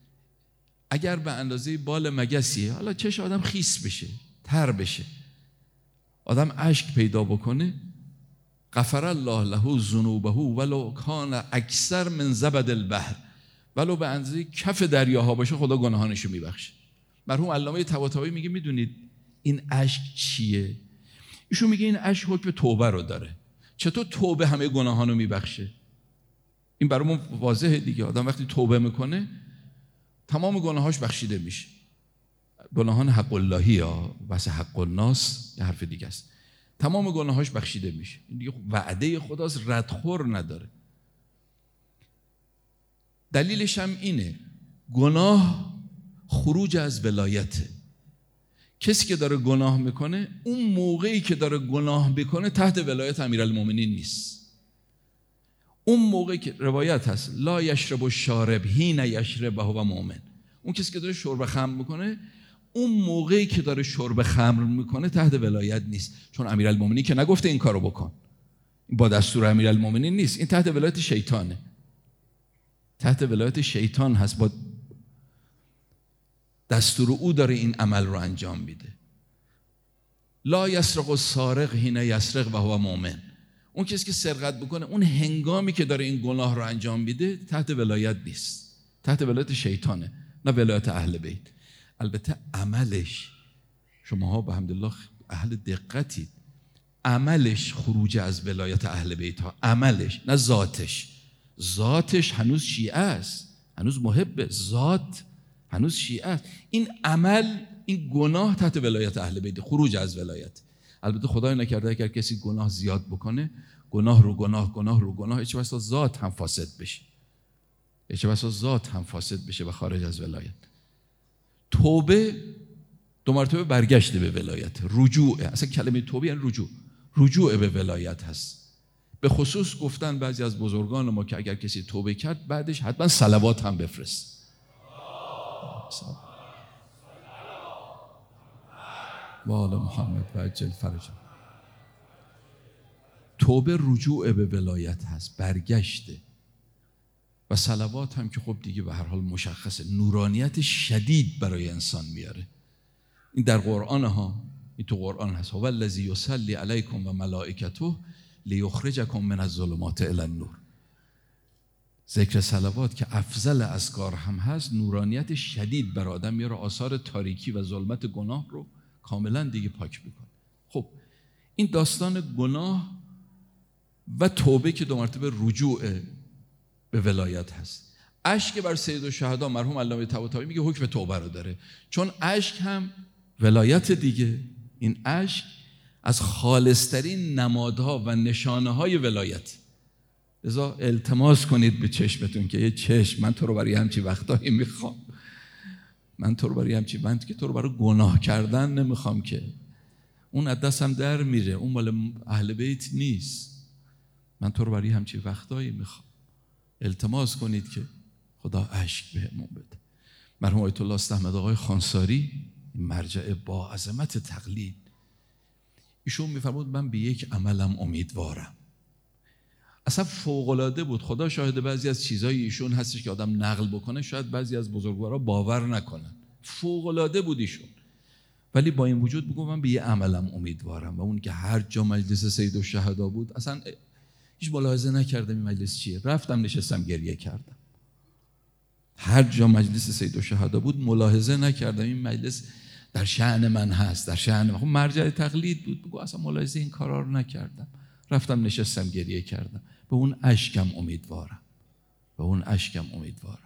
اگر به اندازه بال مگسیه، حالا چش آدم خیس بشه، تر بشه، آدم اشک پیدا بکنه، غفر الله له ذنوبه ولو کان اکثر من زبد البحر، ولو به اندازه کف دریاها باشه خدا گناهانشو میبخشه. مرحوم علامه طباطبایی میگه میدونید این اشک چیه؟ ایشون میگه این اشک حکم توبه رو داره. چطور توبه همه گناهانو میبخشه؟ این برامون واضحه دیگه. آدم وقتی توبه میکنه تمام گناهاش بخشیده میشه. گناهان حق اللهی ها، واسه حق الناس یه حرف دیگه است. تمام گناهاش بخشیده میشه. این دیگه وعده خداست، ردخور نداره. دلیلش هم اینه، گناه خروج از ولایته. کسی که داره گناه میکنه، اون موقعی که داره گناه میکنه تحت ولایت امیرالمومنین نیست. اون موقعی که روایت هست لا یشرب الشارب حین یشرب وهو مؤمن، اون کسی که داره شرب خمر میکنه، اون موقعی که داره شرب خمر میکنه تحت ولایت نیست، چون امیرالمومنین که نگفته این کارو بکن، این با دستور امیرالمومنین نیست، این تحت ولایت شیطانه، تحت ولایت شیطان هست، با دستور او داره این عمل رو انجام میده. لا یسرق السارق حین یسرق وهو مؤمن، اون کسی که سرقت بکنه اون هنگامی که داره این گناه رو انجام میده تحت ولایت نیست، تحت ولایت شیطانه، نه ولایت اهل بیت. البته عملش، شماها به حمدالله اهل دقتید، عملش خروج از ولایت اهل بیت ها، عملش نه ذاتش. ذاتش هنوز شیعه است، هنوز محب، ذات هنوز شیعه است. این عمل، این گناه تحت ولایت اهل بیت، خروج از ولایت. البته خدای نکرده اگر کسی گناه زیاد بکنه، گناه رو گناه، چه بسا ذات هم فاسد بشه، چه بسا ذات هم فاسد بشه و خارج از ولایت. توبه 2 مرتبه برگشته به ولایت، رجوع، اصلا کلمه توبه یعنی رجوع به ولایت هست. به خصوص گفتن بعضی از بزرگان ما که اگر کسی توبه کرد بعدش حتما صلوات هم بفرست. و آل محمد و عجل فرجه. توبه رجوع به ولایت هست، برگشته. و صلوات هم که خب دیگه به هر حال مشخصه، نورانیت شدید برای انسان میاره. این در قرآن ها، این تو قرآن هست، هو الذی یصلی علیکم و ملائکته لیخرجکم من الظلمات الی النور. ذکر صلوات که افضل اذکار هم هست، نورانیت شدید بر آدم میاره، آثار تاریکی و ظلمت گناه رو کاملا دیگه پاک میکنه. خب این داستان گناه و توبه که 2 مرتبه رجوع به ولایت هست. اشک بر سید الشهدا مرحوم علامه طباطبایی میگه حکم توبه رو داره، چون اشک هم ولایت دیگه. این اشک از خالصترین نمادها و نشانه های ولایت. لذا التماس کنید به چشمتون که یه چشم، من تو رو برای همچی وقتایی میخوام، من تو رو برای همچی وقت که تو رو برای گناه کردن نمیخوام، که اون از دستم در میره، اون مال اهل بیت نیست. من تو رو برای همچین وقتایی میخوام. التماس کنید که خدا اشک بهمون بده. مرحوم آیت الله استحمد آقای خانساری، مرجع با عظمت تقلید، ایشون میفرمود من به یک عملم امیدوارم. اصلا فوق‌العاده بود. خدا شاهد بعضی از چیزای ایشون هستش که آدم نقل بکنه شاید بعضی از بزرگوارا باور نکنن. فوق‌العاده بود ایشون، ولی با این وجود بگم من به یه عملم امیدوارم، و اون که هر جا مجلس سید الشهدا بود اصلا هیچ ملاحظه نکردم این مجلس چیه، رفتم نشستم گریه کردم. هر جا مجلس سید الشهدا بود ملاحظه نکردم این مجلس در شأن من هست، در شأن من. خب مرجع تقلید بود، بگو اصلا ملاحظه این کارا رو نکردم، رفتم نشستم گریه کردم. به اون اشکم امیدوارم، به اون اشکم امیدوارم.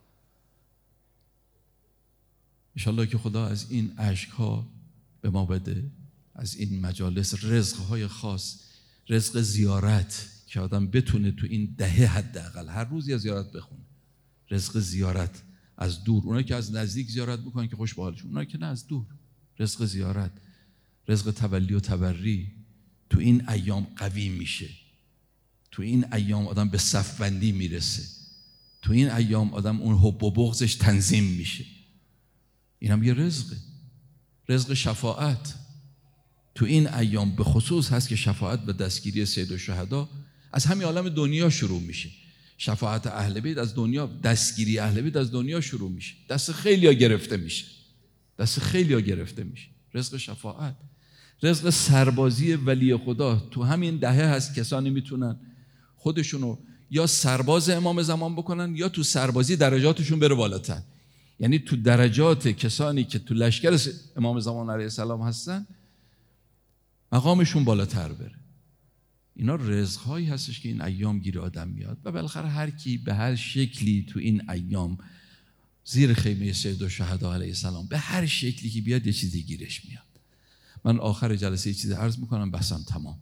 انشالله که خدا از این اشک‌ها به ما بده، از این مجالس رزق‌های خاص، رزق زیارت که آدم بتونه تو این دهه حداقل هر روز یه زیارت بخونه. رزق زیارت از دور، اونایی که از نزدیک زیارت میکنن که خوش به حالشون، اونایی که نه از دور. رزق زیارت، رزق تولی و تبری تو این ایام قوی میشه. تو این ایام آدم به صفبندی میرسه. تو این ایام آدم اون حب و بغضش تنظیم میشه. این هم یه رزقه، رزق شفاعت. تو این ایام به خصوص هست که شفاعت و دستگیری سید الشهدا از همین عالم دنیا شروع میشه. شفاعت اهل بیت از دنیا، دستگیری اهل بیت از دنیا شروع میشه. دست خیلیا گرفته میشه، دست خیلیا گرفته میشه. رزق شفاعت، رزق سربازی ولی خدا. تو همین دهه هست کسانی میتونن خودشونو یا سرباز امام زمان بکنن یا تو سربازی درجاتشون بره بالاتر. یعنی تو درجات کسانی که تو لشکر امام زمان علیه السلام هستن مقامشون بالاتر بره. اینا رزق‌هایی هستش که این ایام گیر آدم میاد، و بالاخره هر کی به هر شکلی تو این ایام زیر خیمه سید الشهدا علیه السلام به هر شکلی که بیاد یه چیزی گیرش میاد. من آخر جلسه یه چیزی عرض میکنم، بحثم تمام.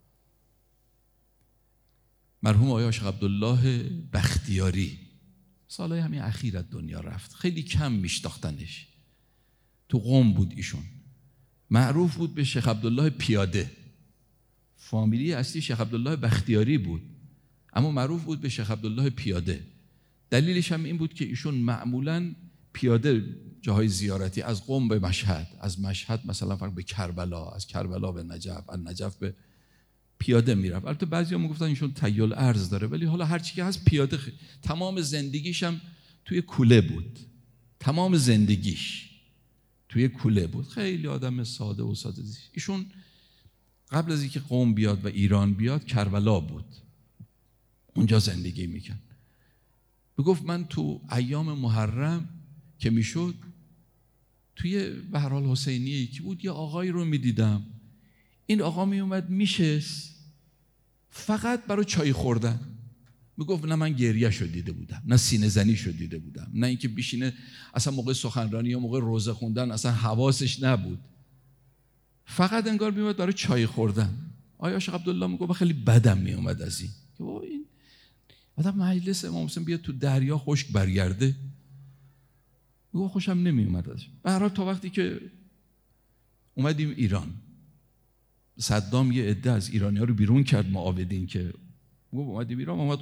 مرحوم آقای عاشق عبدالله بختیاری سالهای همین اخیر از دنیا رفت. خیلی کم میشناختنش. تو قم بود ایشون. معروف بود به شیخ عبدالله پیاده. فامیلی اصلی شیخ عبدالله بختیاری بود، اما معروف بود به شیخ عبدالله پیاده. دلیلش هم این بود که ایشون معمولاً پیاده جاهای زیارتی از قم به مشهد، از مشهد مثلا فرق به کربلا، از کربلا به نجف، از نجف به پیاده میرفت. البته بعضیا میگفتن ایشون تیل ارز داره، ولی حالا هر چی که هست پیاده. تمام زندگیش هم توی کوله بود. تمام زندگیش توی کوله بود. خیلی آدم ساده و ساده. ایشون قبل از اینکه قم بیاد و ایران بیاد کربلا بود، اونجا زندگی میکرد. میگفت من تو ایام محرم که میشد توی به هر حال حسینیه که بود یه آقایی رو میدیدم، این آقا میومد میشست فقط برای چای خوردن. میگفت نه من گریه شو دیده بودم، نه سینه زنی شو دیده بودم، نه اینکه بشینه اصلا موقع سخنرانی یا موقع روزه خوندن اصلا حواسش نبود، فقط انگار میومد برای چای خوردن. آیا عاشق عبدالله میگفت خیلی بدم میومد از این که این آدم مجلس امام حسین بیاد تو دریا خشک برگرده. میگفت خوشم نمیومد ازش. به هر حال تا وقتی که اومدیم ایران، صدام یه عده از ایرانی‌ها رو بیرون کرد، معاودین که اومدیم ایران، اومد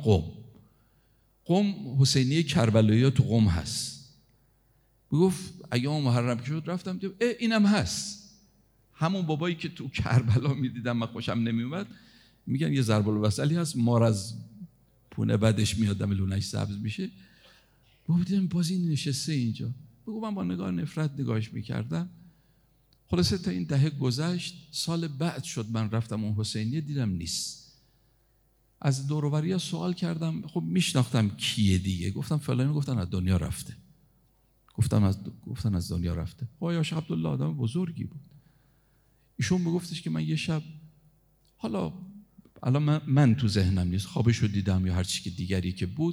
قم حسینیه کربلایی تو قم هست. میگفت ایام محرم که شد رفتم دیدم اینم هست. همون بابایی که تو کربلا میدیدم من خوشم نمیومد، میگن یه ضرب الوصلی هست، مار از پونه بعدش میاد دم لونش سبز میشه. دیدم باز این نشسته اینجا. بگو من با نگاه نفرت نگاهش میکردم. خلاصه تا این دهه گذشت، سال بعد شد من رفتم اون حسینیه دیدم نیست. از دور و بریا سوال کردم، خب میشناختم کیه دیگه، گفتم فلانی، گفتن از دنیا رفته. گفتن از دنیا رفته. آقای عاشق عبدالله آدم بزرگی بود. ایشون میگفتش که من یه شب، حالا الان من تو ذهنم نیست، خوابشو دیدم یا هر چی که دیگری که بود،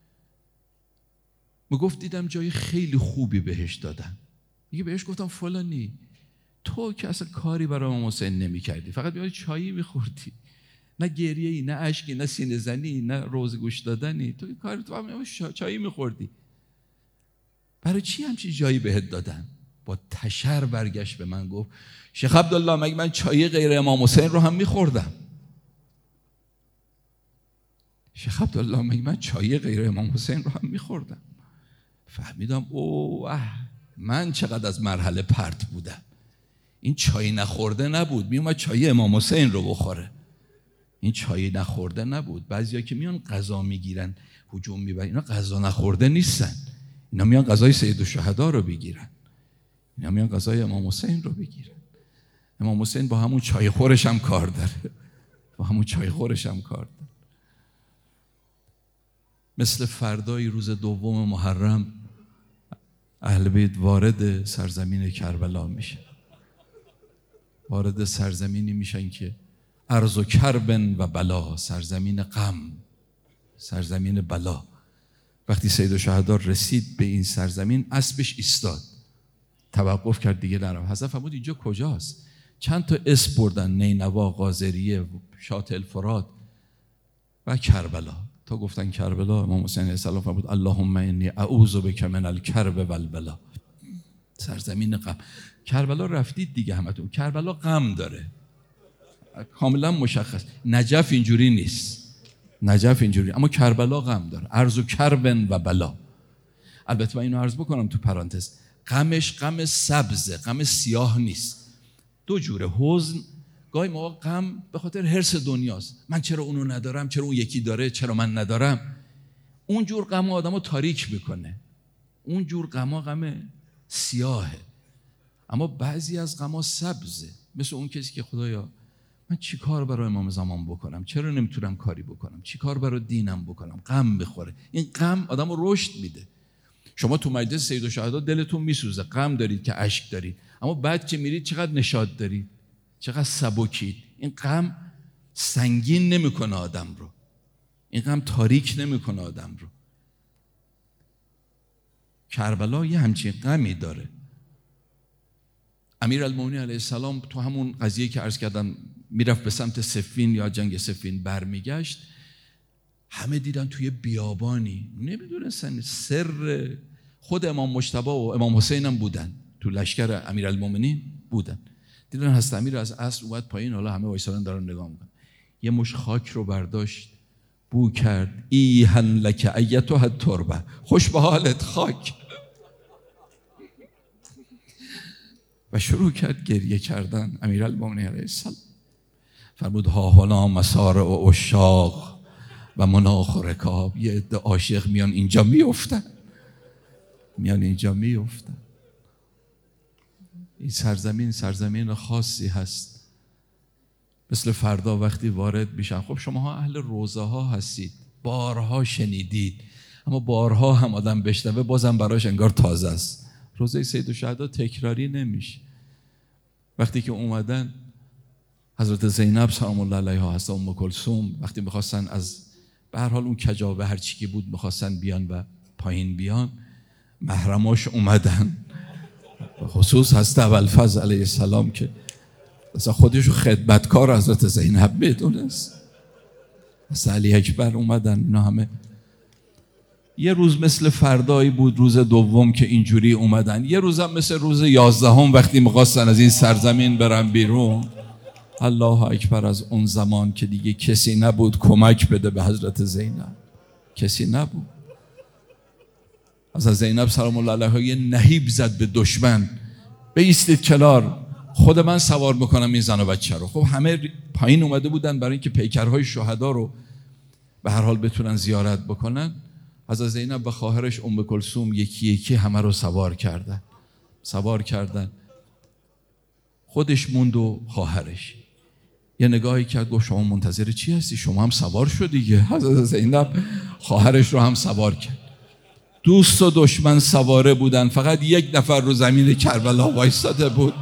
میگفت دیدم جای خیلی خوبی بهش دادن. میگه بهش گفتم فلانی تو که اصلا کاری برای امام حسین نمی کردی، فقط میای چایی میخوردی، نه گریه‌ای، نه اشکی، نه سینه زنی، نه روزه گوش دادنی، تو کاری تو چایی میخوردی، برای چی همچین جایی بهت دادن؟ با تشر برگشت به من گفت شیخ عبدالله مگه من چای غیر امام حسین رو هم میخوردم؟ شیخ عبدالله مگه من چای غیر امام حسین رو هم میخوردم؟ فهمیدم اوه من چقدر از مرحله پرت بودم. این چای نخورده نبود، میومد چای امام حسین رو بخوره. این چای نخورده نبود. بعضیا که میان غذا میگیرن هجوم میبرن، اینا غذا نخورده نیستن، اینا میان غذای سید الشهدا رو بگیرن، اینا میان غذای امام حسین رو بگیرن. امام حسین با همون چای خورش هم کار داره، با همون چای خورش هم کار داره. مثل فردای روز دوم محرم اهل بیت وارد سرزمین کربلا میشه. وارد سرزمینی میشن که ارض و کربن و بلا، سرزمین غم، سرزمین بلا. وقتی سید الشهدا رسید به این سرزمین اسبش ایستاد، توقف کرد دیگه نرم. حضرت فرمود اینجا کجاست؟ چند تا اسم بردن، نینوا، قاذریه، شاطئ الفرات و کربلا. تا گفتن کربلا، امام حسین علیه السلام فرمود اللهم انی اعوذ بک من الکرب و البلا، سرزمین غم. کربلا رفتید دیگه همتون، کربلا غم داره، کاملا مشخص. نجف اینجوری نیست، نجف اینجوری، اما کربلا غم داره. ارض و کربن و بلا. البته من اینو عرض بکنم تو پرانتز، غمش غم سبزه، غم سیاه نیست. دو جوره حزن، گاهی موقع غم به خاطر حرص دنیاست، من چرا اونو ندارم، چرا اون یکی داره، چرا من ندارم. اون جور غم آدمو تاریک میکنه، اون جور غم سیاهه. اما بعضی از غم‌ها سبزه، مثل اون کسی که خدایا من چی کار برای امام زمان بکنم، چرا نمیتونم کاری بکنم، چی کار برای دینم بکنم، غم بخوره. این غم آدمو رشد میده. شما تو مجلس سید الشهدا دلتون میسوزه، غم دارید که اشک دارید، اما بعد که میرید چقدر نشاط دارید، چقدر سبکید. این غم سنگین نمیکنه آدم رو، این غم تاریک نمیکنه آدم رو. کربلا یه همچین غمی داره. امیرالمومنین علیه السلام تو همون قضیه که عرض کردم میرفت به سمت صفین یا جنگ صفین برمیگشت، همه دیدن توی بیابانی، نمیدونستن سر. خود امام مجتبی و امام حسین هم بودن تو لشکر امیرالمومنین بودن. دیدن حضرت امیر از عصر اومد پایین، حالا همه وایسادن دارن نگاه میکنن. یه مش خاک رو برداشت، بو کرد، ایهن لک ایتها التربه، خوش به حالت خاک، و شروع کرد گریه کردن. امیرالمومنین علیه السلام فرمود ها هنا مسارع و عشاق و مناخ و رکاب. یه عده عاشق میان اینجا میافتن، میان اینجا میافتن. این سرزمین خاصی هست. مثل فردا وقتی وارد میشن، خب شماها اهل روزه ها هستید، بارها شنیدید، اما بارها هم آدم بشنوه بازم براش انگار تازه است. روزه سید الشهدا تکراری نمیشه. وقتی که اومدن حضرت زینب سلام الله علیها، حضرت ام کلثوم، وقتی میخواستن از به هر حال اون کجاوه هر چی که بود میخواستن بیان و پایین بیان، محرماش اومدن، خصوص حضرت ابوالفضل علیه السلام که مثلا خودشو خدمتکار حضرت زینب میدونست، حضرت علی اکبر اومدن. اینا همه یه روز مثل فردایی بود، روز دوم که اینجوری اومدن. یه روزم مثل روز 11 وقتی میخواستن از این سرزمین برن بیرون. الله اکبر. از اون زمان که دیگه کسی نبود کمک بده به حضرت زینب، کسی نبود. حضرت زینب سلام الله علیها یه نهیب زد به دشمن، بایستید کنار، خود من سوار میکنم این زن و بچه رو. خب همه پایین اومده بودن برای اینکه پیکرهای شهدا رو به هر حال بتونن زیارت بکنن. حضرت زینب و خواهرش ام کلثوم یکی یکی همه رو سوار کردن. خودش موند و خواهرش. یه نگاهی کرد گفت شما منتظر چی هستی؟ شما هم سوار شد دیگه. حضرت زینب خواهرش رو هم سوار کرد. دوست و دشمن سواره بودن، فقط یک نفر رو زمین کربلا وایساده بود.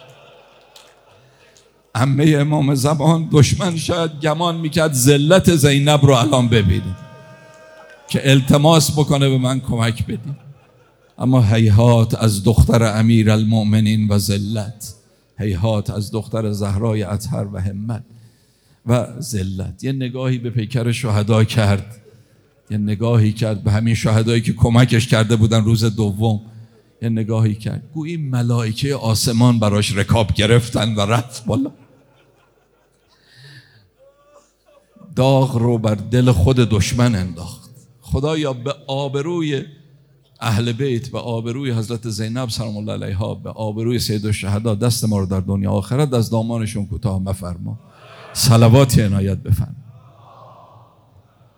عمه امام زمان. دشمن شاید گمان میکرد ذلت زینب رو الان ببینه که التماس بکنه به من کمک بدید، اما هیهات از دختر امیرالمؤمنین و ذلت، هیهات از دختر زهرای اطهر و همت و ذلت. یه نگاهی به پیکر شهدا کرد، یه نگاهی کرد به همین شهدایی که کمکش کرده بودن روز دوم، یه نگاهی کرد، گویی ملائکه آسمان براش رکاب گرفتن و رفت بالا. داغ رو بر دل خود دشمن انداخت. خدایا به آبروی اهل بیت، به آبروی حضرت زینب سلام الله علیها، به آبروی سید الشهدا دست ما رو در دنیا آخرت از دامانشون کوتاه مفرما. صلواتی عنایت بفرما.